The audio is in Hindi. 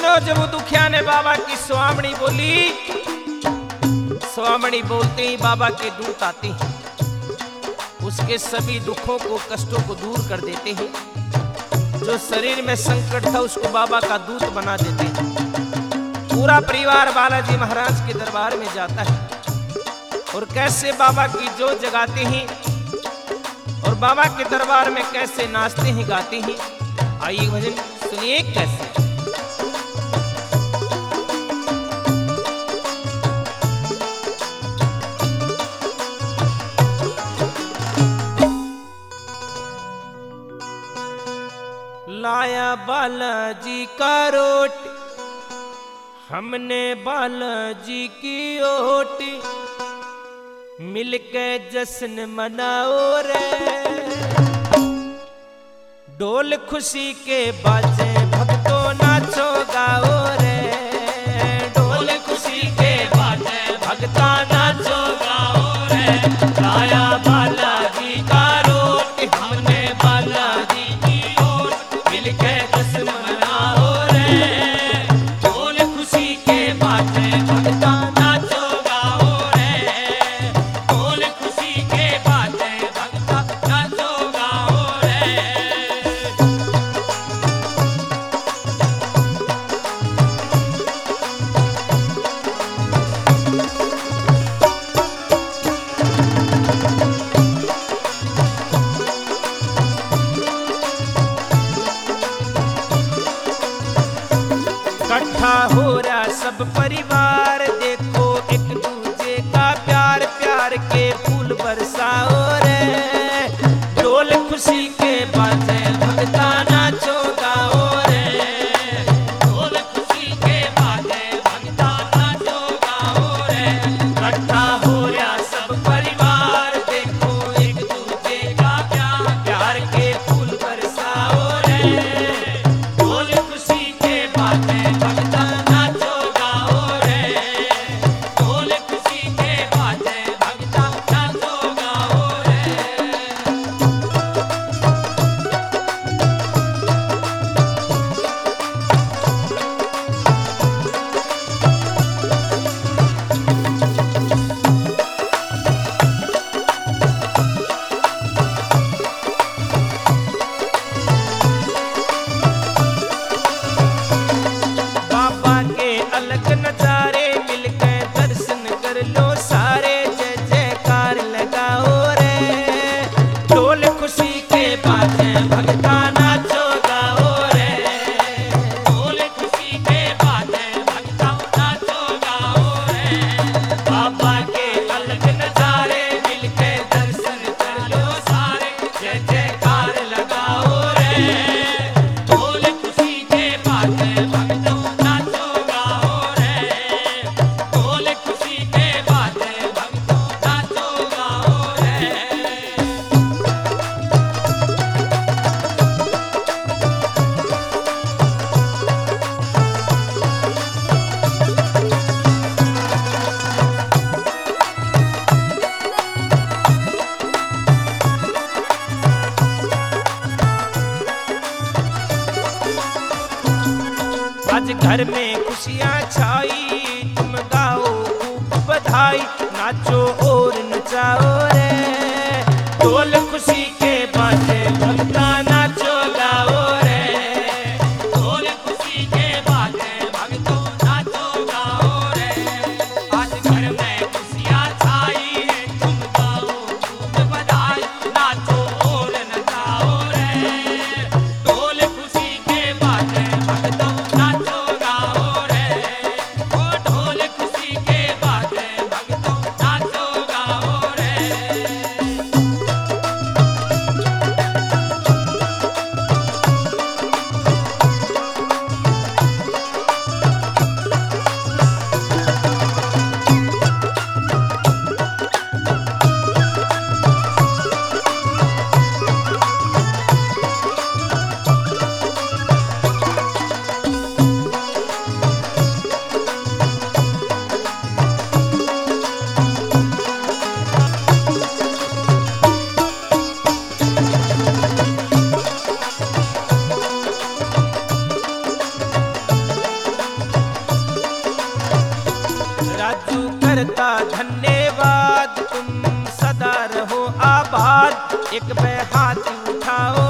जब दुखिया ने बाबा की स्वामणी बोली, स्वामणी बोलते ही बाबा के दूत आते हैं, उसके सभी दुखों को कष्टों को दूर कर देते हैं। जो शरीर में संकट था उसको बाबा का दूत बना देते हैं। पूरा परिवार बालाजी महाराज के दरबार में जाता है और कैसे बाबा की जोत जगाते हैं और बाबा के दरबार में कैसे नाचते हैं गाते हैं। आइए भजन सुनिए कैसे। लाया बालाजी का रोटी, हमने बालाजी की ओटी, मिलके जश्न मनाओ रे। ढोल खुशी के बाजे भक्तों नाचो गाओ रे। ढोल खुशी के बाजे भक्ता नाचो गाओ रे। लाया बालाजी का रोटी, हमने बालाजी की ओट, मिलके जश्न मनाओ रे। ढोल खुशी के बाजे भक्ता नाचो गाओ रे। ढोल खुशी के बाजे भक्ता नाचो गाओ रे। इकट्ठा हो रहा सब परिवार, देखो एक दूजे का प्यार, प्यार के फूल बरसाओ रे। ढोल खुशी के बाजे भक्ता नाचो गाओ रे। ढोल खुशी के बाजे भक्ता नाचो गाओ रे। इकट्ठा हो रहा सब परिवार, देखो एक दूजे का प्यार, प्यार के फूल बरसाओ रे। ढोल खुशी के बाजे भक्ता नाचो गाओ रे। ढोल खुशी के बाजे भक्ता नाचो गाओ रे। बाबा के अलग नजारे मिलके दर्शन कर लो सारे, जय जयकार लगाओ रे। ढोल खुशी के बाजे भक्ता नाचो गाओ रे। ढोल खुशी के बाजे भक्ता नाचो गाओ रे। बाबा के अलग नजारे मिलके दर्शन कर लो सारे, जय जयकार लगाओ रे। ढोल खुशी के बाजे भक्ता नाचो गाओ रे। ढोल खुशी के बाजे भक्तों नाचो गाओ रे। आज घर में खुशियाँ छाई, तुम गाओ खूब बधाई, नाचो और नचाओ रे। ढोल खुशी के बाजे भक्ता नाचो गाओ रे। ढोल खुशी के बाजे भक्तों नाचो गाओ रे। आज घर में खुशियाँ छाई, तुम गाओ खूब बधाई, नाचो और नचाओ रे। ढोल खुशी के बाजे भक्तों नाचो गाओ रे। ओ ढोल खुशी के बाजे भक्तों नाचो गाओ रे। बाद एक बे हाथ उठाओ